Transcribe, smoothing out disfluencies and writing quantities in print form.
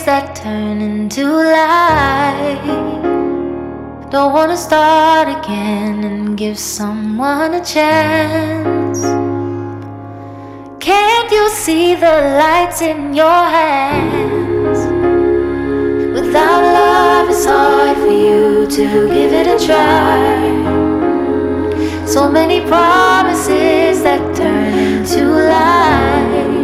days that turn into life. Don't wanna start again and give someone a chance. Can't you see the lights in your hands? Without love it's hard for you to give it a try. So many promises that turn into lies.